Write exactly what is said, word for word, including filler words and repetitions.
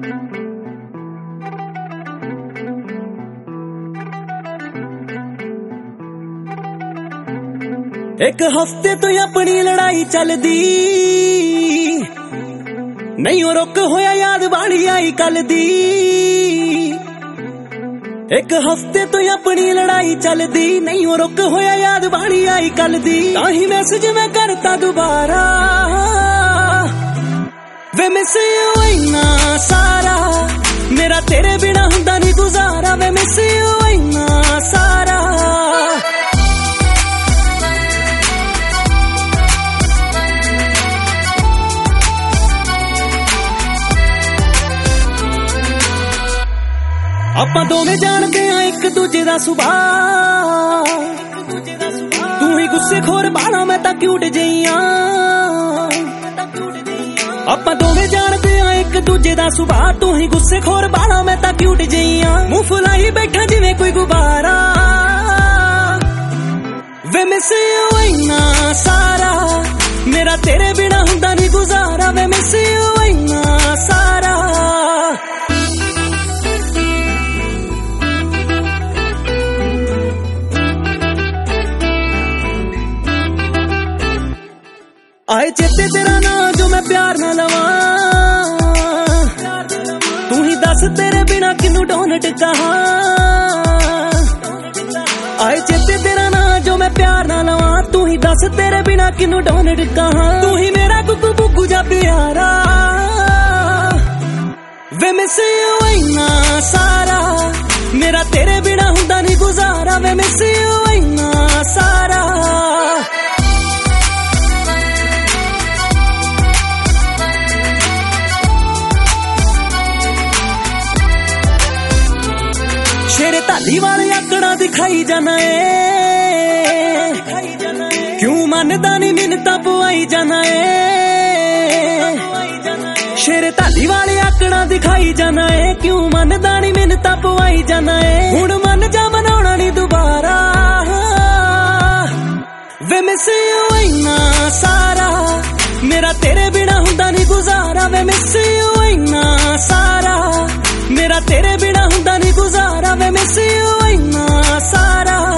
एक हफ्ते तो अपनी लड़ाई चलदी नहीं ओ रुक होया याद बाड़ी आई कल दी। एक हफ्ते तो अपनी लड़ाई चलदी नहीं ओ रुक होया याद बाड़ी आई कल दी। ताही मैसेज मैं करता दोबारा वे मिस यू इन्ना सारा मेरा तेरे बिना हुंदा नहीं गुजारा वे मिस यू इन्ना सारा। ਆਪਾਂ ਦੋਵੇਂ ਜਾਣਦੇ ਆ ਇੱਕ ਦੂਜੇ ਦਾ ਸੁਭਾਅ ਤੂੰ ਹੀ ਗੁੱਸੇਖੋਰ ਬਾਲਾ ਮੈਂ ਤਾਂ ਕਿਊਟ ਜਿਹੀ ਆਂ। ਆਪਾਂ ਦੋਵੇਂ ਜਾਣਦੇ ਆ ਇੱਕ ਦੂਜੇ ਦਾ ਸੁਭਾਅ ਤੂੰ ਹੀ ਗੁੱਸੇਖੋਰ ਬਾਲਾ ਮੈਂ ਤਾਂ ਕਿਊਟ ਜਿਹੀ ਆਂ। ਮੂੰਹ ਫੁਲਾਈ ਬੈਠਾ ਜਿਵੇਂ ਕੋਈ ਗੁਬਾਰਾ ਵੇ ਮਿਸ ਯੂ ਇੰਨਾ ਸਾਰਾ ਮੇਰਾ ਤੇਰੇ ਬਿਨਾ ਹੁੰਦਾ ਨਹੀਂ ਗੁਜ਼ਾਰਾ ਵੇ ਮਿਸ ਯੂ ਇੰਨਾ ਸਾਰਾ। आए चेते तेरा ना जो मैं प्यार ना लवां तू ही दस तेरे बिना किनू डोनट कहां। आए चेते तेरा ना जो मैं प्यार ना लवां तू ही दस तेरे बिना किनू डोनट कहां। तू ही मेरा गुग्गू गुग्गू जा प्यारा वे मिस यू इन्ना सारा मेरा तेरे बिना हुंदा नहीं गुजारा वे मिस यू इन्ना सारा। शेरे धाली वाले आकड़ा दिखाई जाना है क्यों मनदा नहीं मिन्नतां पवाई जाना है। शेरे धाली वाले आकड़ा दिखाई जाना है क्यों मनदा नहीं मिन्नतां पवाई जाना है। हुण मन जा मनाउणा नहीं दुबारा वे मिस यू इन्ना सारा मेरा तेरे बिना हुंदा नहीं गुजारा वे मिस यू इन्ना सारा मेरा तेरे बिना हुंदा नहीं गुजारा वे मिस यू इन्ना सारा।